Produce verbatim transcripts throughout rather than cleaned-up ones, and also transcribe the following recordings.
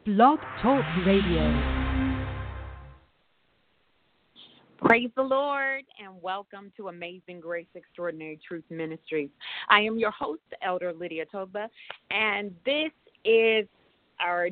Blog Talk Radio. Praise the Lord and welcome to Amazing Grace Extraordinary Truth Ministries. I am your host, Elder Lydia Toba, and this is our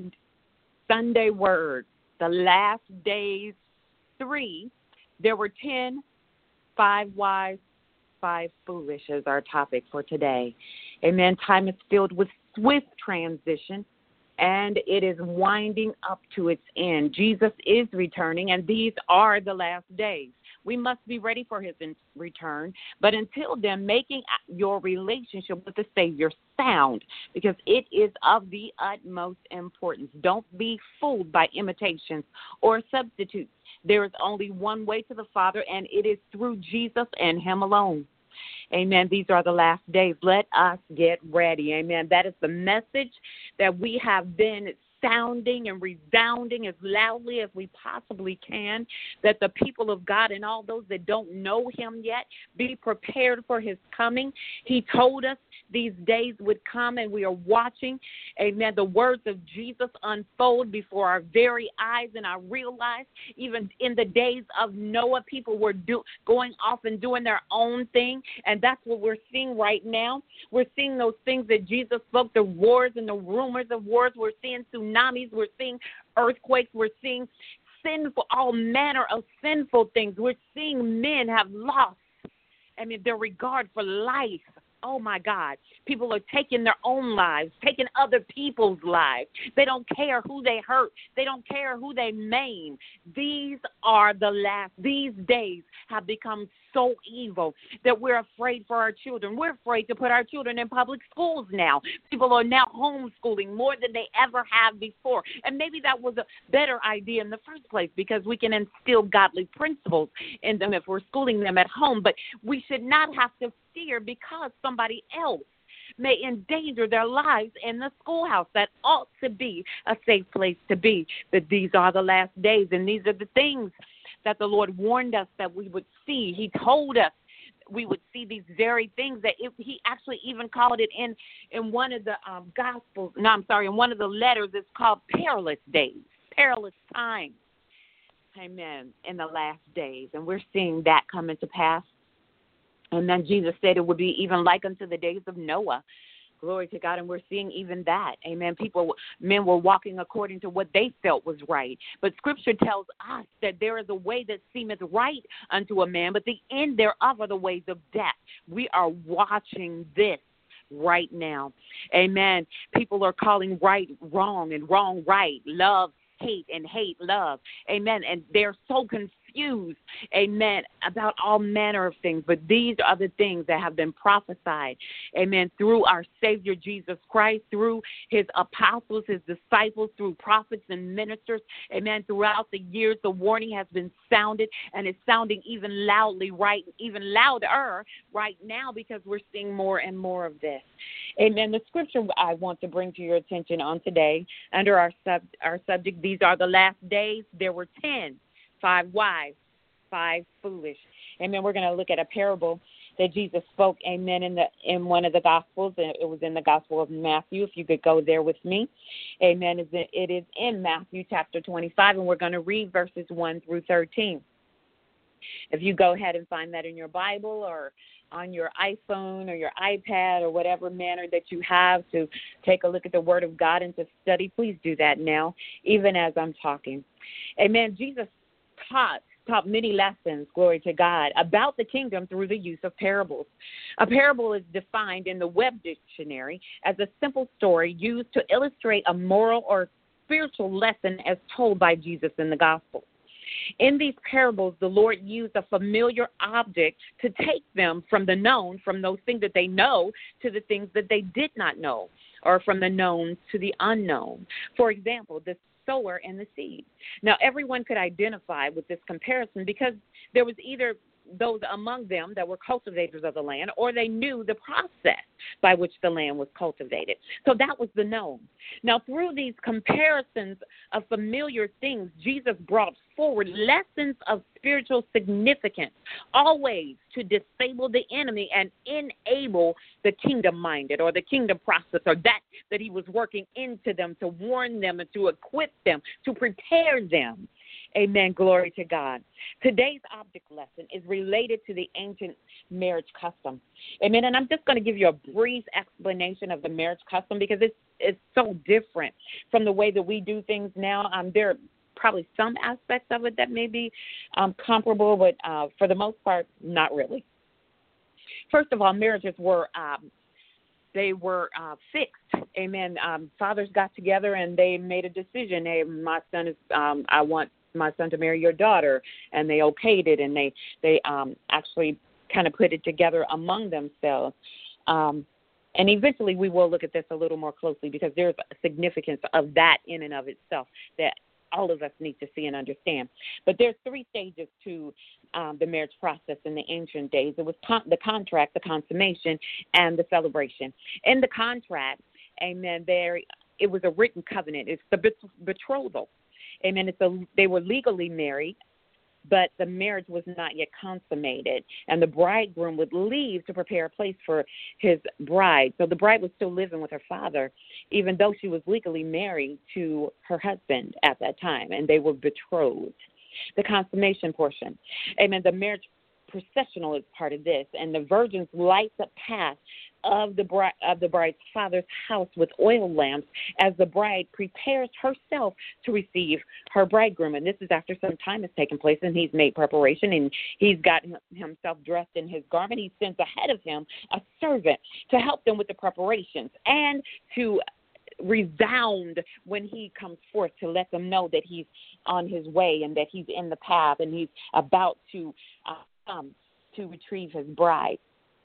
Sunday word, the last days three. There were ten, five wise, five foolish is our topic for today. Amen. Time is filled with swift transition, and it is winding up to its end. Jesus is returning, and these are the last days. We must be ready for his in- return, but until then, making your relationship with the Savior sound, because it is of the utmost importance. Don't be fooled by imitations or substitutes. There is only one way to the Father, and it is through Jesus and him alone. Amen. These are the last days. Let us get ready. Amen. That is the message that we have been sounding and resounding as loudly as we possibly can, that the people of God and all those that don't know him yet be prepared for his coming. He told us these days would come, and we are watching, amen, the words of Jesus unfold before our very eyes. And I realize even in the days of Noah, people were do, going off and doing their own thing, and that's what we're seeing right now. We're seeing those things that Jesus spoke, the wars and the rumors of wars. We're seeing tsunamis. We're seeing earthquakes. We're seeing sinful, all manner of sinful things. We're seeing men have lost, I mean, their regard for life. Oh, my God. People are taking their own lives, taking other people's lives. They don't care who they hurt. They don't care who they maim. These are the last. These days have become so evil that we're afraid for our children. We're afraid to put our children in public schools now. People are now homeschooling more than they ever have before. And maybe that was a better idea in the first place, because we can instill godly principles in them if we're schooling them at home. But we should not have to fear because somebody else may endanger their lives in the schoolhouse. That ought to be a safe place to be. But these are the last days, and these are the things that the Lord warned us that we would see. He told us we would see these very things, that it, he actually even called it in, in one of the um, Gospels, no, I'm sorry, in one of the letters, it's called perilous days, perilous times. Amen, in the last days. And we're seeing that come into pass. And then Jesus said it would be even like unto the days of Noah. Glory to God. And we're seeing even that. Amen. People, men were walking according to what they felt was right. But Scripture tells us that there is a way that seemeth right unto a man, but the end thereof are the ways of death. We are watching this right now. Amen. People are calling right wrong and wrong right, love hate and hate love. Amen. And they're so confused, amen, about all manner of things. But these are the things that have been prophesied, amen, through our Savior Jesus Christ, through his apostles, his disciples, through prophets and ministers. Amen. Throughout the years, the warning has been sounded, and it's sounding even loudly, right, even louder right now, because we're seeing more and more of this. Amen. The scripture I want to bring to your attention on today, under our sub our subject, these are the last days. There were ten, five wise, five foolish. Amen. We're going to look at a parable that Jesus spoke, amen, in the in one of the Gospels. It was in the Gospel of Matthew, if you could go there with me. Amen. It is in Matthew chapter twenty-five, and we're going to read verses one through thirteen. If you go ahead and find that in your Bible or on your iPhone or your iPad or whatever manner that you have to take a look at the Word of God and to study, please do that now, even as I'm talking. Amen. Jesus taught taught many lessons, glory to God, about the kingdom through the use of parables. A parable is defined in the Web Dictionary as a simple story used to illustrate a moral or spiritual lesson as told by Jesus in the gospel. In these parables, the Lord used a familiar object to take them from the known, from those things that they know, to the things that they did not know, or from the known to the unknown. For example, the sower and the seed. Now, everyone could identify with this comparison because there was either those among them that were cultivators of the land, or they knew the process by which the land was cultivated. So that was the known. Now, through these comparisons of familiar things, Jesus brought forward lessons of spiritual significance, always to disable the enemy and enable the kingdom-minded or the kingdom process, or that that he was working into them to warn them and to equip them, to prepare them. Amen. Glory to God. Today's object lesson is related to the ancient marriage custom. Amen. And I'm just going to give you a brief explanation of the marriage custom because it's it's so different from the way that we do things now. Um, there are probably some aspects of it that may be um, comparable, but uh, for the most part, not really. First of all, marriages were um, they were uh, fixed. Amen. Um, fathers got together and they made a decision. Hey, my son is. Um, I want my son to marry your daughter, and they okayed it, and they they um, actually kind of put it together among themselves. Um, and eventually, we will look at this a little more closely because there's a significance of that in and of itself that all of us need to see and understand. But there's three stages to um, the marriage process in the ancient days. It was con- the contract, the consummation, and the celebration. In the contract, amen, there it was a written covenant. It's the bet- betrothal. Amen. It's a, they were legally married, but the marriage was not yet consummated. And the bridegroom would leave to prepare a place for his bride. So the bride was still living with her father, even though she was legally married to her husband at that time, and they were betrothed. The consummation portion. Amen. The marriage processional is part of this, and the virgins light the path of the bride of the bride's father's house with oil lamps as the bride prepares herself to receive her bridegroom. And this is after some time has taken place and he's made preparation and he's got himself dressed in his garment. He sends ahead of him a servant to help them with the preparations and to resound when he comes forth, to let them know that he's on his way and that he's in the path and he's about to uh, come to retrieve his bride.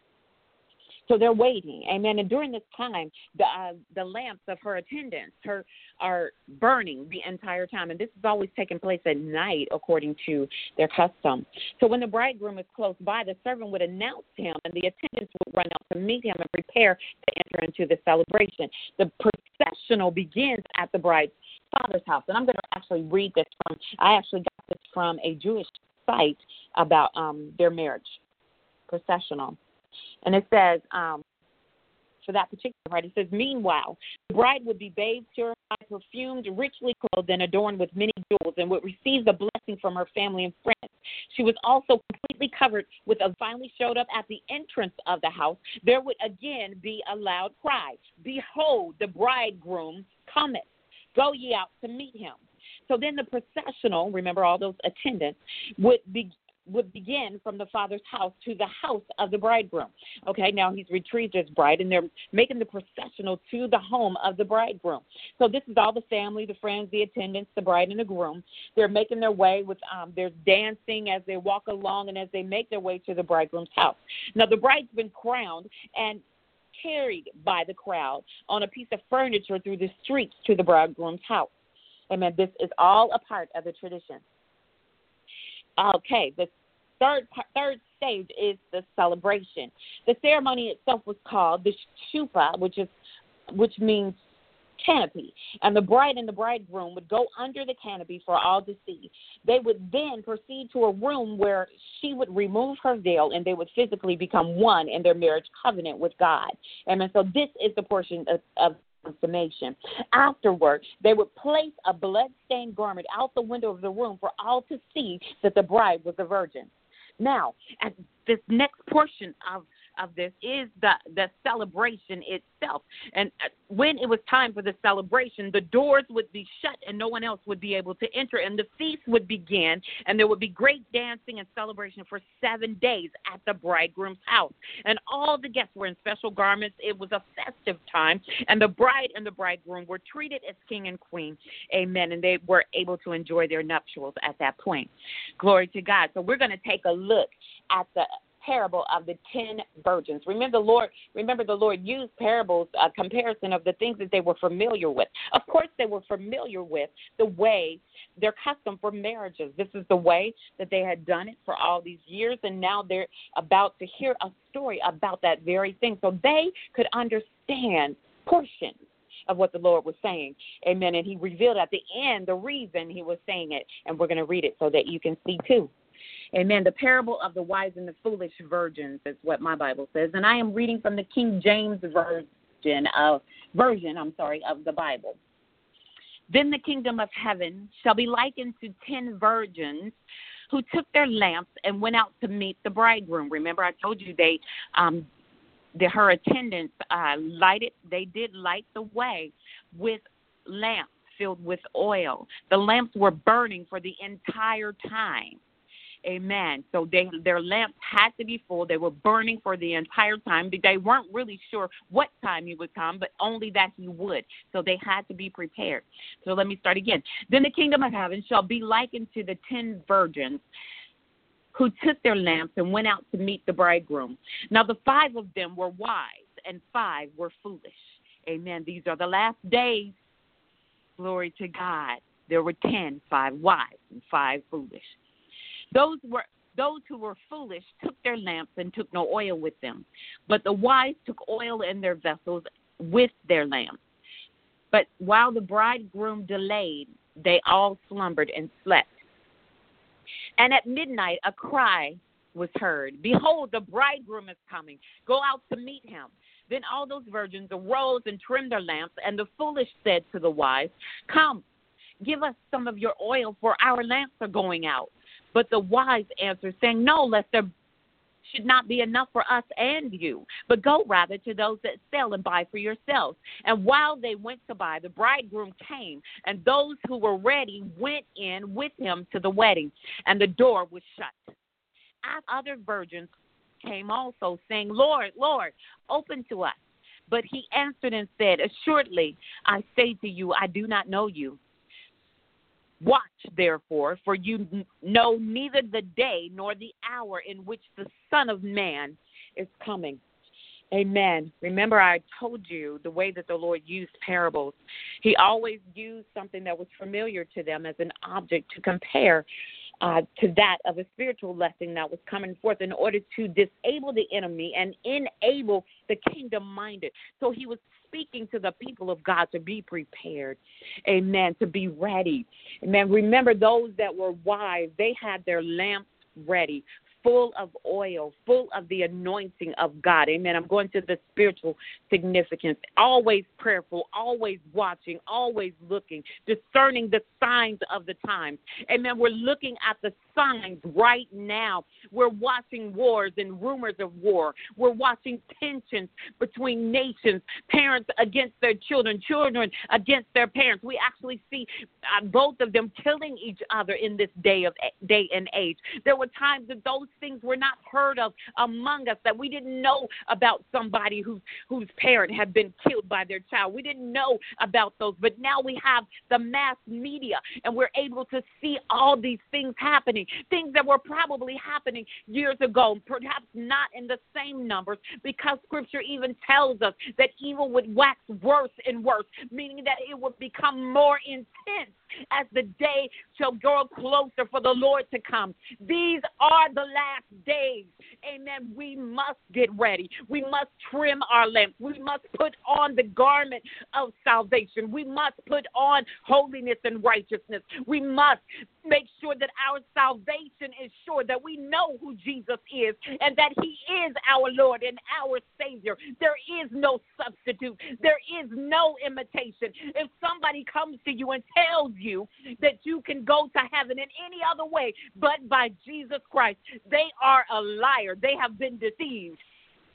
So they're waiting, amen. And during this time, the uh, the lamps of her attendants her, are burning the entire time. And this is always taking place at night, according to their custom. So when the bridegroom is close by, the servant would announce him, and the attendants would run out to meet him and prepare to enter into the celebration. The processional begins at the bride's father's house. And I'm going to actually read this from, I actually got this from a Jewish site about um, their marriage processional. And it says, um, for that particular part, it says, meanwhile, the bride would be bathed, purified, perfumed, richly clothed, and adorned with many jewels, and would receive the blessing from her family and friends. She was also completely covered with a finally showed up at the entrance of the house. There would again be a loud cry, behold, the bridegroom cometh. Go ye out to meet him. So then the processional, remember all those attendants, would be would begin from the father's house to the house of the bridegroom. Okay, now he's retrieved his bride, and they're making the processional to the home of the bridegroom. So this is all the family, the friends, the attendants, the bride, and the groom. They're making their way with, um, there's dancing as they walk along and as they make their way to the bridegroom's house. Now the bride's been crowned and carried by the crowd on a piece of furniture through the streets to the bridegroom's house. Amen. This is all a part of the tradition. Okay, the third third stage is the celebration. The ceremony itself was called the chuppah, which is which means canopy, and the bride and the bridegroom would go under the canopy for all to see. They would then proceed to a room where she would remove her veil, and they would physically become one in their marriage covenant with God. Amen. So this is the portion of, of consummation. Afterward, they would place a blood-stained garment out the window of the room for all to see that the bride was a virgin. Now, at this next portion of, of this is the, the celebration itself. And when it was time for the celebration, the doors would be shut and no one else would be able to enter. And the feast would begin, and there would be great dancing and celebration for seven days at the bridegroom's house. And all the guests were in special garments. It was a festive time, and the bride and the bridegroom were treated as king and queen. Amen. And they were able to enjoy their nuptials at that point. Glory to God. So we're going to take a look at the parable of the ten virgins. Remember the Lord, remember the Lord used parables, a comparison of the things that they were familiar with. Of course, they were familiar with the way, their custom for marriages. This is the way that they had done it for all these years, and now they're about to hear a story about that very thing. So they could understand portions of what the Lord was saying. Amen. And he revealed at the end the reason he was saying it, and we're going to read it so that you can see too. Amen. The parable of the wise and the foolish virgins is what my Bible says, and I am reading from the King James version of version, I'm sorry, of the Bible. Then the kingdom of heaven shall be likened to ten virgins who took their lamps and went out to meet the bridegroom. Remember, I told you they, um, the, her attendants uh, lighted. They did light the way with lamps filled with oil. The lamps were burning for the entire time. Amen. So they, their lamps had to be full. They were burning for the entire time. They weren't really sure what time he would come, but only that he would. So they had to be prepared. So let me start again. Then the kingdom of heaven shall be likened to the ten virgins who took their lamps and went out to meet the bridegroom. Now the five of them were wise and five were foolish. Amen. These are the last days. Glory to God. There were ten, five wise and five foolish. Those were those who were foolish took their lamps and took no oil with them. But the wise took oil in their vessels with their lamps. But while the bridegroom delayed, they all slumbered and slept. And at midnight a cry was heard, "Behold, the bridegroom is coming. Go out to meet him." Then all those virgins arose and trimmed their lamps, and the foolish said to the wise, "Come, give us some of your oil, for our lamps are going out." But the wise answered, saying, "No, lest there should not be enough for us and you, but go rather to those that sell and buy for yourselves." And while they went to buy, the bridegroom came, and those who were ready went in with him to the wedding, and the door was shut. As other virgins came also, saying, "Lord, Lord, open to us." But he answered and said, "Assuredly, I say to you, I do not know you. Watch, therefore, for you know neither the day nor the hour in which the Son of Man is coming." Amen. Remember, I told you the way that the Lord used parables. He always used something that was familiar to them as an object to compare uh, to that of a spiritual lesson that was coming forth in order to disable the enemy and enable the kingdom-minded. So he was speaking to the people of God to be prepared, amen, to be ready. Amen. Remember, those that were wise, they had their lamps ready, full of oil, full of the anointing of God. Amen. I'm going to the spiritual significance. Always prayerful, always watching, always looking, discerning the signs of the times. Amen. We're looking at the signs right now. We're watching wars and rumors of war. We're watching tensions between nations, parents against their children, children against their parents. We actually see uh, both of them killing each other in this day of day and age. There were times that those things were not heard of among us, that we didn't know about somebody whose whose parent had been killed by their child. We didn't know about those, but now we have the mass media, and we're able to see all these things happening, things that were probably happening years ago, perhaps not in the same numbers, because Scripture even tells us that evil would wax worse and worse, meaning that it would become more intense as the day shall grow closer for the Lord to come. These are the last days. Amen. We must get ready. We must trim our lamps. We must put on the garment of salvation. We must put on holiness and righteousness. We must make sure that our salvation is sure, that we know who Jesus is and that he is our Lord and our Savior. There is no substitute. There is no imitation. If somebody comes to you and tells you that you can go to heaven in any other way but by Jesus Christ, they are a liar. They have been deceived.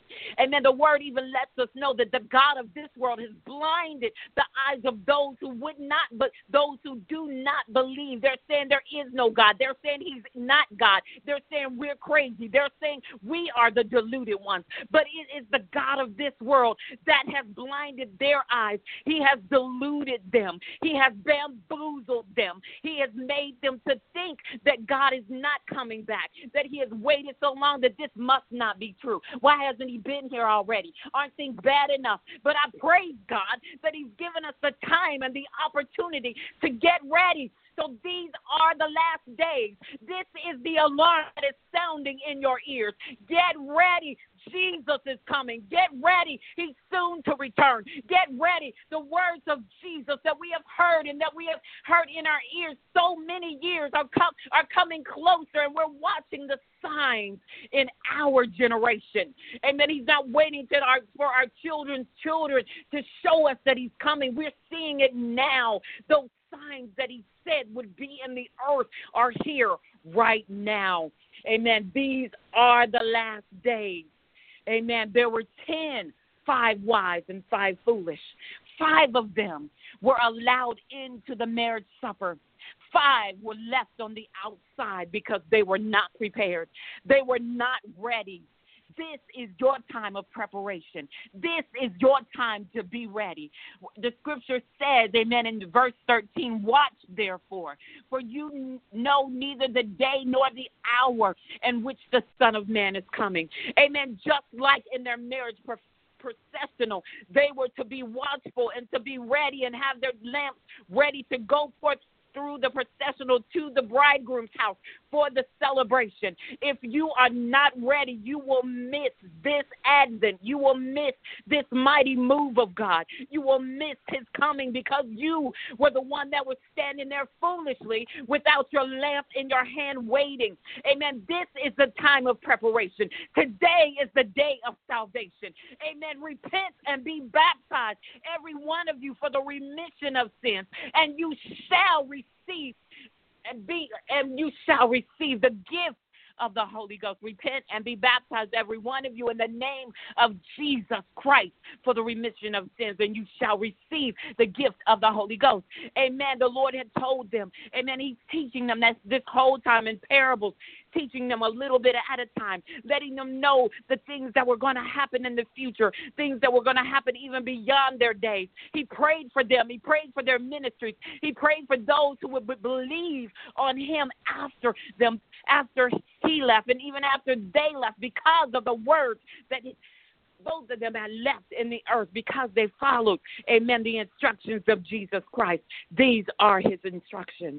Amen. The word even lets us know that the God of this world has blinded the eyes of those who would not, but those who do not believe. They're saying there is no God. They're saying he's not God. They're saying we're crazy. They're saying we are the deluded ones. But it is the God of this world that has blinded their eyes. He has deluded them. He has bamboozled them. He has made them to think that God is not coming back, that he has waited so long that this must not be true. Why hasn't he been here already? Aren't things bad enough? But I praise God that he's given us the time and the opportunity to get ready. So these are the last days. This is the alarm that is sounding in your ears. Get ready. Jesus is coming. Get ready. He's soon to return. Get ready. The words of Jesus that we have heard and that we have heard in our ears so many years are, com- are coming closer, and we're watching the signs in our generation. Amen. He's not waiting to our, for our children's children to show us that he's coming. We're seeing it now. Those signs that he said would be in the earth are here right now. Amen. These are the last days. Amen. There were ten, five wise and five foolish. Five of them were allowed into the marriage supper. Five were left on the outside because they were not prepared. They were not ready. This is your time of preparation. This is your time to be ready. The scripture says, amen, in verse thirteen, watch therefore, for you know neither the day nor the hour in which the Son of Man is coming. Amen. Just like in their marriage processional, they were to be watchful and to be ready and have their lamps ready to go forth through the processional to the bridegroom's house for the celebration. If you are not ready, you will miss this advent. You will miss this mighty move of God. You will miss his coming because you were the one that was standing there foolishly without your lamp in your hand waiting. Amen. This is the time of preparation. Today is the day of salvation. Amen. Repent and be baptized, every one of you, for the remission of sins, and you shall receive Receive and be, and you shall receive the gift of the Holy Ghost. Repent and be baptized, every one of you, in the name of Jesus Christ for the remission of sins, and you shall receive the gift of the Holy Ghost. Amen. The Lord had told them, amen, he's teaching them that this whole time in parables, teaching them a little bit at a time, letting them know the things that were going to happen in the future, things that were going to happen even beyond their days. He prayed for them. He prayed for their ministries. He prayed for those who would believe on him after them, after he left, and even after they left, because of the words that he, both of them had left in the earth, because they followed, amen, the instructions of Jesus Christ. These are his instructions.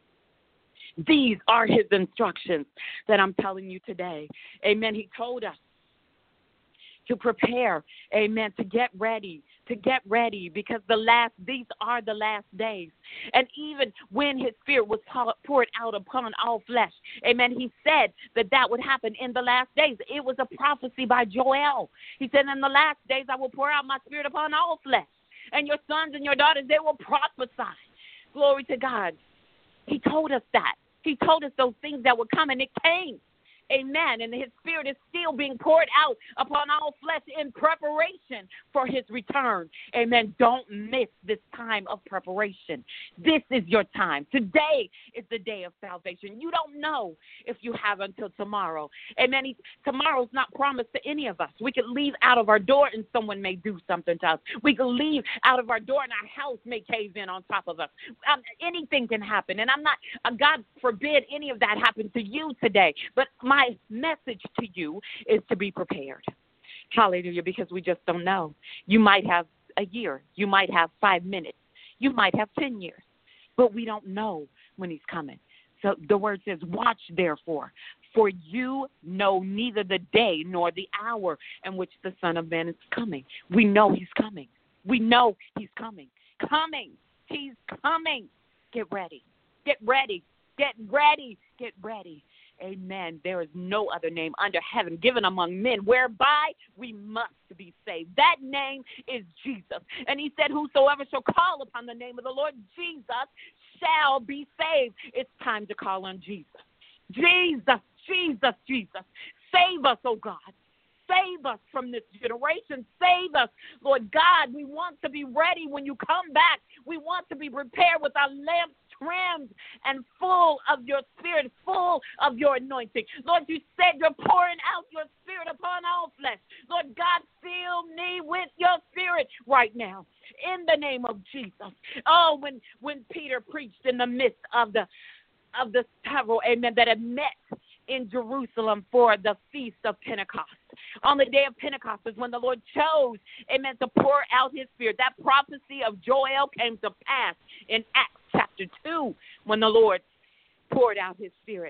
These are his instructions that I'm telling you today. Amen. He told us to prepare, amen, to get ready, to get ready, because the last, these are the last days. And even when his spirit was poured out upon all flesh, amen, he said that that would happen in the last days. It was a prophecy by Joel. He said, in the last days, I will pour out my spirit upon all flesh, and your sons and your daughters, they will prophesy. Glory to God. He told us that. He told us those things that would come, and it came. Amen. And his spirit is still being poured out upon all flesh in preparation for his return. Amen. Don't miss this time of preparation. This is your time. Today is the day of salvation. You don't know if you have until tomorrow. Amen. He, tomorrow's not promised to any of us. We could leave out of our door and someone may do something to us. We could leave out of our door and our house may cave in on top of us. Um, anything can happen. And I'm not, uh, God forbid any of that happen to you today. But my My message to you is to be prepared. Hallelujah, because we just don't know. You might have a year. You might have five minutes. You might have ten years. But we don't know when he's coming. So the word says, watch therefore, for you know neither the day nor the hour in which the Son of Man is coming. We know he's coming. We know he's coming. Coming. He's coming. Get ready. Get ready. Get ready. Get ready. Amen. There is no other name under heaven given among men whereby we must be saved. That name is Jesus. And he said, whosoever shall call upon the name of the Lord Jesus shall be saved. It's time to call on Jesus. Jesus, Jesus, Jesus. Save us, oh God. Save us from this generation. Save us, Lord God. We want to be ready when you come back. We want to be prepared with our lamps trimmed and full of your spirit, full of your anointing. Lord, you said you're pouring out your spirit upon all flesh. Lord God, fill me with your spirit right now in the name of Jesus. Oh, when, when Peter preached in the midst of the of the several, amen, that had met in Jerusalem for the feast of Pentecost. On the day of Pentecost is when the Lord chose, amen, to pour out his spirit. That prophecy of Joel came to pass in Acts chapter two when the Lord poured out his spirit.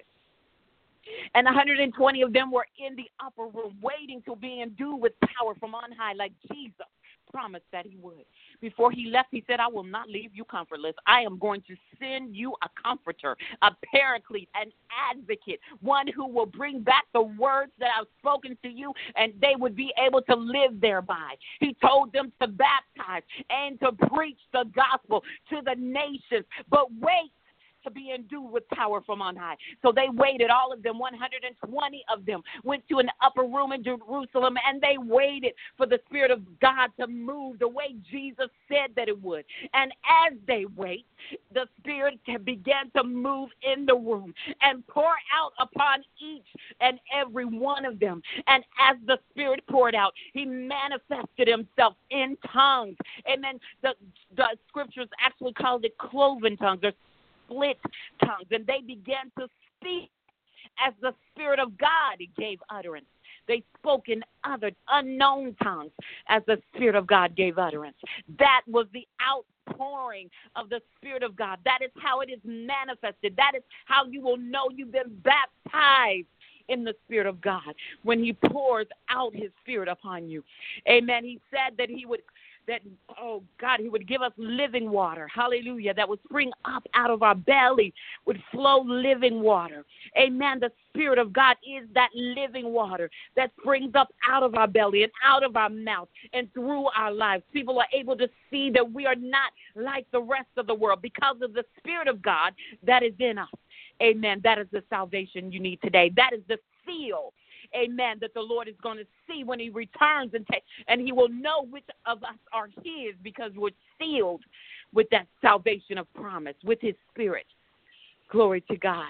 And one hundred twenty of them were in the upper room waiting to be endued with power from on high, like Jesus promised that he would. Before he left, he said, I will not leave you comfortless. I am going to send you a comforter, a paraclete, an advocate, one who will bring back the words that I've spoken to you, and they would be able to live thereby. He told them to baptize and to preach the gospel to the nations. But wait, to be endued with power from on high. So they waited, all of them, one hundred twenty of them, went to an upper room in Jerusalem, and they waited for the Spirit of God to move the way Jesus said that it would. And as they wait, the Spirit began to move in the room and pour out upon each and every one of them. And as the Spirit poured out, he manifested himself in tongues. Amen. The, the scriptures actually called it cloven tongues, or split tongues, and they began to speak as the Spirit of God gave utterance. They spoke in other unknown tongues as the Spirit of God gave utterance. That was the outpouring of the Spirit of God. That is how it is manifested. That is how you will know you've been baptized in the Spirit of God, when he pours out his Spirit upon you. Amen. He said that he would that, oh God, he would give us living water, hallelujah, that would spring up out of our belly, would flow living water. Amen. The Spirit of God is that living water that springs up out of our belly and out of our mouth and through our lives. People are able to see that we are not like the rest of the world because of the Spirit of God that is in us. Amen. That is the salvation you need today. That is the seal, amen, that the Lord is going to see when he returns, and take, and he will know which of us are his, because we're sealed with that salvation of promise, with his Spirit. Glory to God.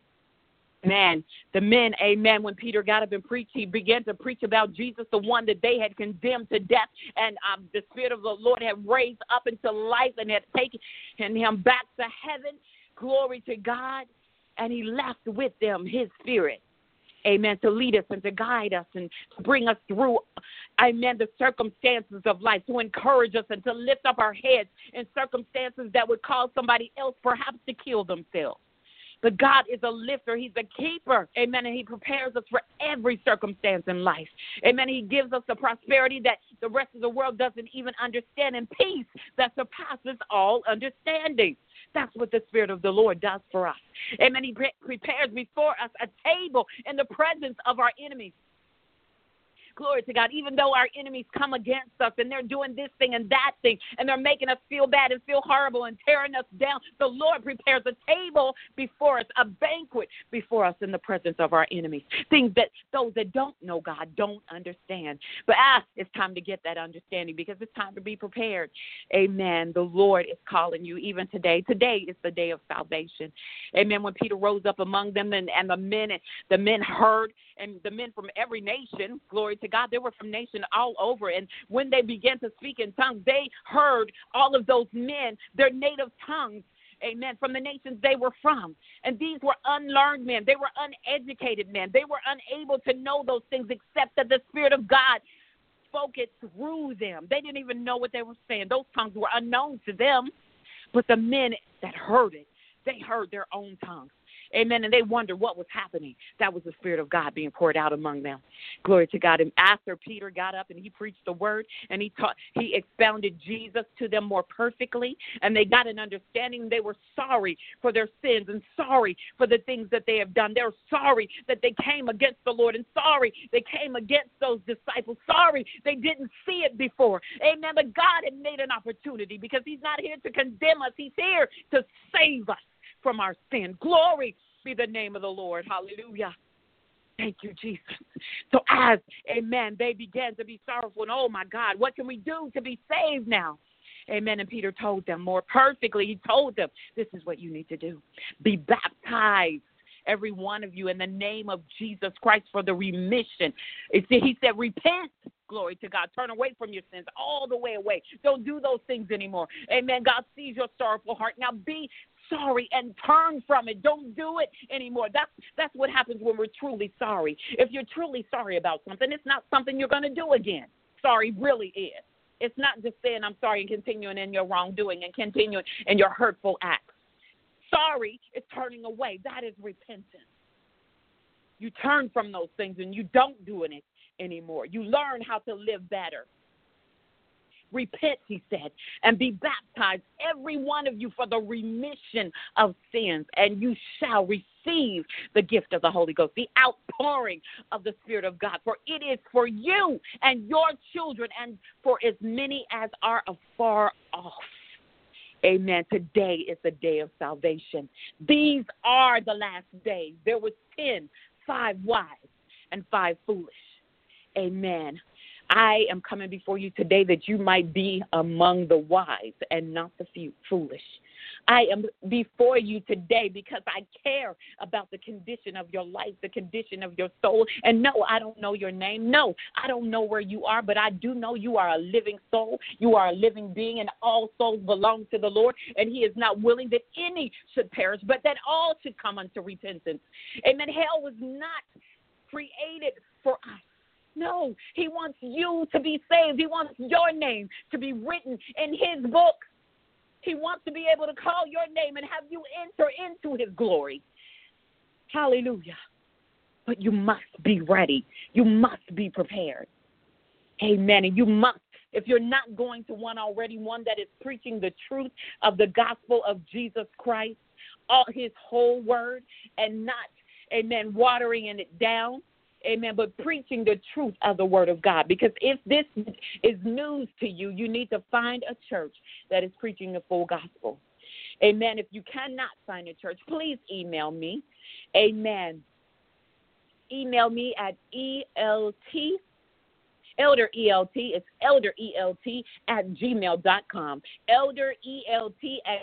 Man, the men, amen, when Peter got up and preached, he began to preach about Jesus, the one that they had condemned to death, and um, the Spirit of the Lord had raised up into life and had taken him back to heaven. Glory to God. And he left with them his Spirit, amen, to lead us and to guide us and to bring us through, amen, the circumstances of life, to encourage us and to lift up our heads in circumstances that would cause somebody else perhaps to kill themselves. But God is a lifter. He's a keeper. Amen. And he prepares us for every circumstance in life. Amen. He gives us the prosperity that the rest of the world doesn't even understand, and peace that surpasses all understanding. That's what the Spirit of the Lord does for us. Amen. He pre- prepares before us a table in the presence of our enemies. Glory to God. Even though our enemies come against us and they're doing this thing and that thing, and they're making us feel bad and feel horrible and tearing us down, the Lord prepares a table before us, a banquet before us in the presence of our enemies. Things that those that don't know God don't understand. But ah, it's time to get that understanding, because it's time to be prepared. Amen. The Lord is calling you even today. Today is the day of salvation. Amen. When Peter rose up among them, and, and the men the men heard, and the men from every nation, glory to God, they were from nation all over. And when they began to speak in tongues, they heard all of those men, their native tongues, amen, from the nations they were from. And these were unlearned men. They were uneducated men. They were unable to know those things except that the Spirit of God spoke it through them. They didn't even know what they were saying. Those tongues were unknown to them. But the men that heard it, they heard their own tongues. Amen. And they wondered what was happening. That was the Spirit of God being poured out among them. Glory to God. And after Peter got up and he preached the word, and he taught, he expounded Jesus to them more perfectly, and they got an understanding. They were sorry for their sins and sorry for the things that they have done. They're sorry that they came against the Lord, and sorry they came against those disciples. Sorry they didn't see it before. Amen. But God had made an opportunity, because he's not here to condemn us. He's here to save us from our sin. Glory be the name of the Lord. Hallelujah. Thank you, Jesus. So as, amen, they began to be sorrowful, and oh, my God, what can we do to be saved now? Amen. And Peter told them more perfectly. He told them, this is what you need to do. Be baptized, every one of you, in the name of Jesus Christ for the remission. It's, he said, repent. Glory to God. Turn away from your sins all the way away. Don't do those things anymore. Amen. God sees your sorrowful heart. Now be sorry and turn from it. Don't do it anymore. That's that's what happens when we're truly sorry. If you're truly sorry about something, it's not something you're going to do again. Sorry really is. It's not just saying I'm sorry and continuing in your wrongdoing and continuing in your hurtful acts. Sorry is turning away. That is repentance. You turn from those things and you don't do it anymore. You learn how to live better. Repent, he said, and be baptized, every one of you, for the remission of sins, and you shall receive the gift of the Holy Ghost, the outpouring of the Spirit of God. For it is for you and your children and for as many as are afar off. Amen. Today is the day of salvation. These are the last days. There was ten, five wise and five foolish. Amen. I am coming before you today that you might be among the wise and not the few foolish. I am before you today because I care about the condition of your life, the condition of your soul. And no, I don't know your name. No, I don't know where you are, but I do know you are a living soul. You are a living being, and all souls belong to the Lord. And he is not willing that any should perish, but that all should come unto repentance. Amen. Hell was not created for us. No, he wants you to be saved. He wants your name to be written in his book. He wants to be able to call your name and have you enter into his glory. Hallelujah. But you must be ready. You must be prepared. Amen. And you must, if you're not going to one already, one that is preaching the truth of the gospel of Jesus Christ, all his whole word, and not, amen, watering it down. Amen. But preaching the truth of the word of God. Because if this is news to you, you need to find a church that is preaching the full gospel. Amen. If you cannot find a church, please email me. Amen. Email me at E L T, Elder E L T. It's Elder E L T at gmail dot com. Elder E L T at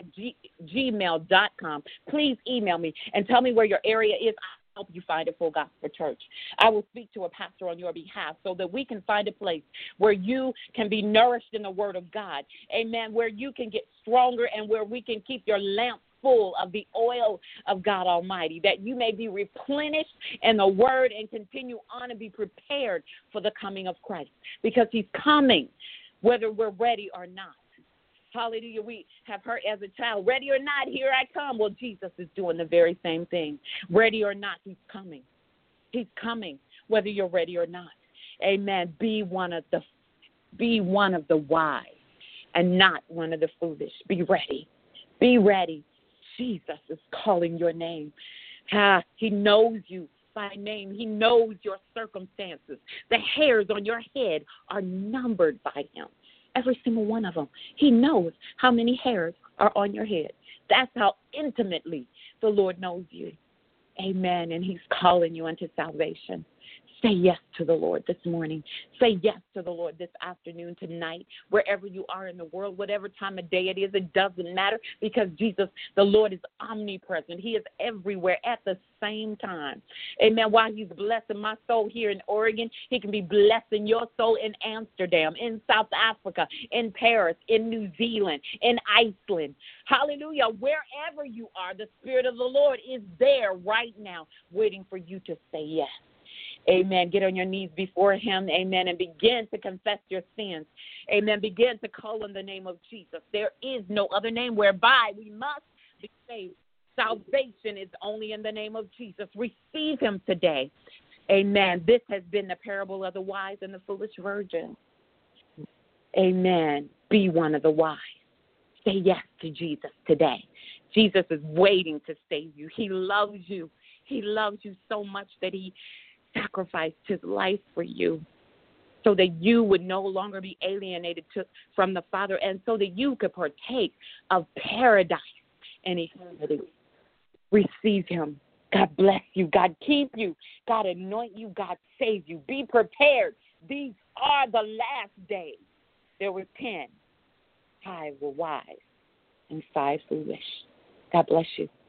gmail dot com. Please email me and tell me where your area is. Help you find a full gospel church. I will speak to a pastor on your behalf so that we can find a place where you can be nourished in the word of God. Amen. Where you can get stronger and where we can keep your lamp full of the oil of God Almighty, that you may be replenished in the word and continue on and be prepared for the coming of Christ, because he's coming whether we're ready or not. Hallelujah. We have heard as a child, ready or not, here I come. Well, Jesus is doing the very same thing. Ready or not, he's coming. He's coming, whether you're ready or not. Amen. Be one of the be one of the wise and not one of the foolish. Be ready. Be ready. Jesus is calling your name. Ah, he knows you by name. He knows your circumstances. The hairs on your head are numbered by him. Every single one of them. He knows how many hairs are on your head. That's how intimately the Lord knows you. Amen. And he's calling you into salvation. Say yes to the Lord this morning. Say yes to the Lord this afternoon, tonight, wherever you are in the world, whatever time of day it is, it doesn't matter, because Jesus, the Lord, is omnipresent. He is everywhere at the same time. Amen. While he's blessing my soul here in Oregon, he can be blessing your soul in Amsterdam, in South Africa, in Paris, in New Zealand, in Iceland. Hallelujah. Wherever you are, the Spirit of the Lord is there right now waiting for you to say yes. Amen. Get on your knees before him. Amen. And begin to confess your sins. Amen. Begin to call on the name of Jesus. There is no other name whereby we must be saved. Salvation is only in the name of Jesus. Receive him today. Amen. This has been the parable of the wise and the foolish virgin. Amen. Be one of the wise. Say yes to Jesus today. Jesus is waiting to save you. He loves you. He loves you so much that he sacrificed his life for you, so that you would no longer be alienated to, from the Father, and so that you could partake of paradise and eternity. Receive him. God bless you. God keep you. God anoint you. God save you. Be prepared. These are the last days. There were ten. Five were wise and five foolish. God bless you.